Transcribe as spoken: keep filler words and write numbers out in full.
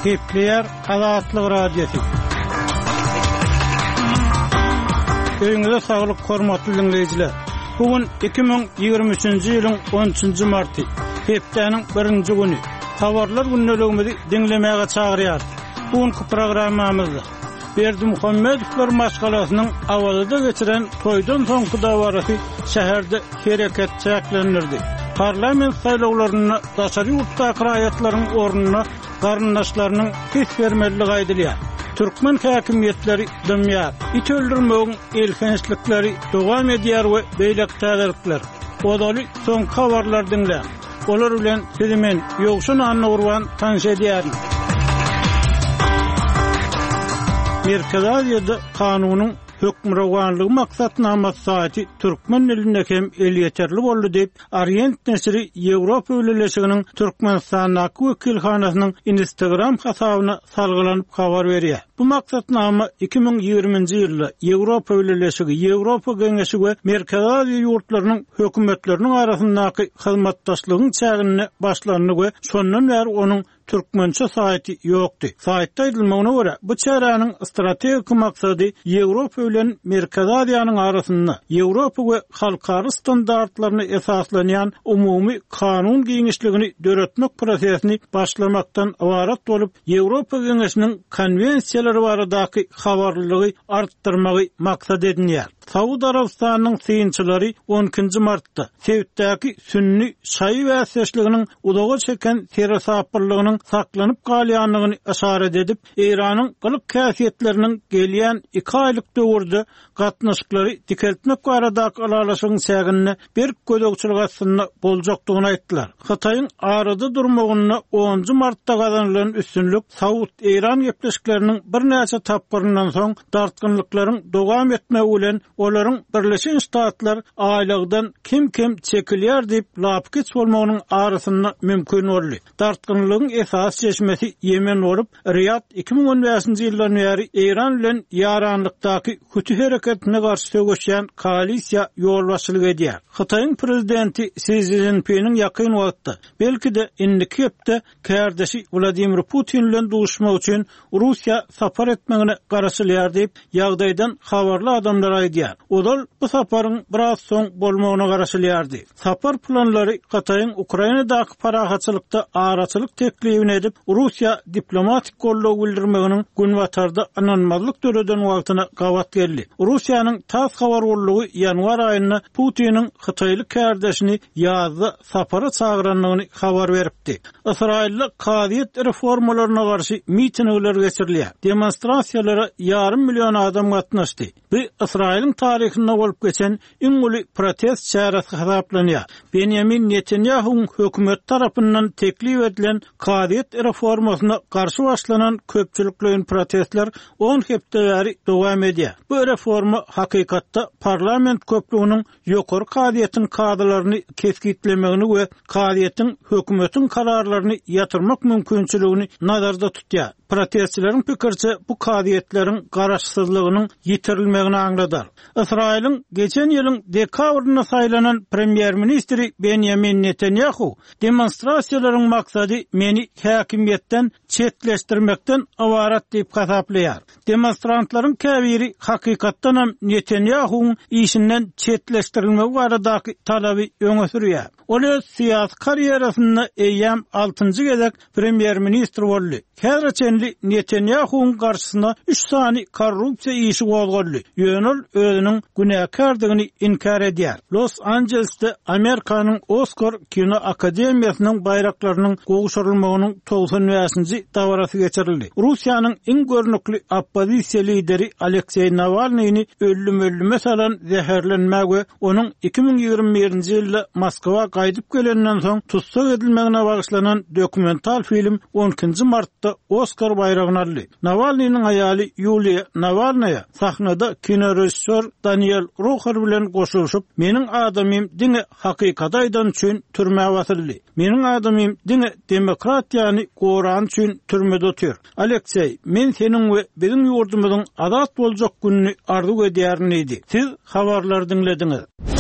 Kepler Azatlyk Radiosu. Öňüňizde saglyk hormatly dinleýijiler. Bugün iki bin ýygrimi üçinji ýylyň on üçinji marty, hepdeniň birinji güni. Habarlar günnelegimizi dinlemäge çagyrýar. Bugünkü programmamyzda Berdimuhammedowler maşgalasynyň awalyda geçiren toýdan soňky dawarasy şäherde hereket çäklendirdi. Parlament saýlawlaryna daşary ýurtdaky raýatlaryň ornuna garyndaşlarynyň pes bermeligi aýdylýar. Türkmen häkimiýetleri dünýä it öldürmegiň elkençlikleri dowam edýär we beýlekdälerler. Odaly soňky habarlar dinle. Olar bilen sizimen ýogşun anna urwan tanşedýär. Merkezi Aziýada kanunyň hökmrawanlygy maksatnamasy saýty türkmen diline hem el ýeterli boldy diýip Orient nesri Ýewropa Öwreleşiginiň Türkmenistanyň wekilhanasynyň Instagram hasabyna salgylanyp habar berýär. Bu maksatnama iki bin ýygrimiňji ýylda Ýewropa Öwreleşigi, Ýewropa Geňeşi we Merkezi Aziýa ýurtlarynyň hökümetleriniň arasyndaky hyzmatdaşlygyň çägini başlanyny we şondan bäri onuň Türkmençe saýty ýokdy. Saýtda aýdylmagyna görä, bu çäranyň strategik maksady Ýewropa bilen Merkezi Aziýanyň arasynda Ýewropa we halkary standartlaryna esaslanýan umumy kanun giňişligini döretmek prosesini başlamakdan ibaret bolup, Ýewropa Geňeşiniň konwensiýalary baradaky habarlylygy artdyrmagy maksat edilýär. Saud Arabistanyň syýynçylary on ikinji martda Sewitdäki sünni şaý wäsleşliginiň udaga çeken terasapyrlygynyň saklanyp galýanlygyny işaret edip, Iranyň gylyk käsiýetleriniň gelýän iki aýlyk döwürde gatnaşyklary dikeltmek baradaky aralaşygyň çägini bir gödökçilik aslynda boljakdygyny aýtdylar. Hataýyň arada durmagyny onunji martda gazanylan üstünlük Saud-Iran gepleşikleriniň bir näçe tapgyryndan soň dartgynlyklaryň dowam etmegi bilen olaryň Birleşik Ştatlar aýlygdan kim-kim çekilýär diýip lapkeç bolmagynyň arasynda mümkin boldy. Dartgynlygyň esas çeşmesi Yemen bolup, Riyad iki bin on beşinji ýyldan bäri Iran bilen ýaranlykdaky kötü hereketine garşy söwüşýän koalisiýa ýol başçylyk edýär. Hataýyň prezidenti Xi Jinping'in ýakyn wagtda, belki de indiki hepde kärdeşi Vladimir Putin bilen duşmak üçin Russiýa sapar etmegine garaşylýar diýip ýagdaýdan habarly adamlar aýdýar. Odal bu saparyň biraz soň bolmagyna garaşylýardy. Sapar planlary Hataýyň Ukrainadaky parahatçylykda araçylyk teklibini edip, Russiýa diplomatik gollug bildirmeginiň günwatarda ananmalyk döreden wagtyna gawat geldi. Russiýanyň tas habar gollugy ýanwar aýynda Putiniň Hataýly kärdeşini ýazda sapara çagyranlygyny habar beripdi. Israilde kadiýet reformalaryna garşy mitingler geçirilýär. Demonstrasiýalara ýarym million adam gatnaşdy. Bu İsrail'in tarihinde bolup geçen iňli protest çäresi hesaplanýar. Benjamin Netanyahu'nun hökümet tarapyndan teklip edilen kadiýet reformasyna garşy başlanan köpçülikli protestler on hepde bäri dowam edýär. Bu reforma hakykatda parlament köplüğiniň ýokary kadiýetiň kadrlaryny keskitlemegini we kadiýetiň hökümetiň kararlaryny ýatyrmak mümkinçiligini nazarda tutýar. Protestçilerin pikirçe bu kadiýetleriň garaşsyzlygynyň ýitirilmegini aňladar. Israil'in geçen ýylyň dekabryna saýlanan premier ministri Benjamin Netanyahu demonstrasiýalaryň maksady meni häkimiýetden çetleşdirmekden ibaret diýip hasaplaýar. Demonstrantlaryň käbiri hakykatdan hem Netanyahu'nun işinden çetleşdirilmegi baradaky talaby öňe sürýär. Ol öz siýasy karýerasynda eýýäm altynjy gezek premier ministr boldy. Häzirçenli Netanyahu'nun garşysyna üç sany korrupsiýa işi gozuldy. Ýönül özüniň günäkärdigini inkar edýär. Los Angeles'te Amerikanyň Oscar Kino Akademiýasynyň bayraklarynyň gowuşurulmagynyň togsan beşinji dawarasy geçirildi. Russiýanyň iň görnükli oppozisiýa lideri Aleksey Navalnyni öldüm öldüme salan zäherlenmek we onuň iki bin ýygrimi birinji ýylda Moskwa gaýdyp gelenden soň tutsak edilmegine bagyşlanan dokumental film on ikinji martda Oscar bayragyny aldy. Navalnyň aýaly Yulia Navalnaya sahnada kino rejissor Daniel Rocher bilen goşulşyp, "Meniň adamym diňe hakykat aýdan üçin türmäge batyryldy. Meniň adamym diňe demokratiýany goran üçin türmede otýar. Aleksey, men seniň we biziň ýurdumyzyň azat boljak gününi arzu edýärmi?" Siz habarlar dinlediňiz.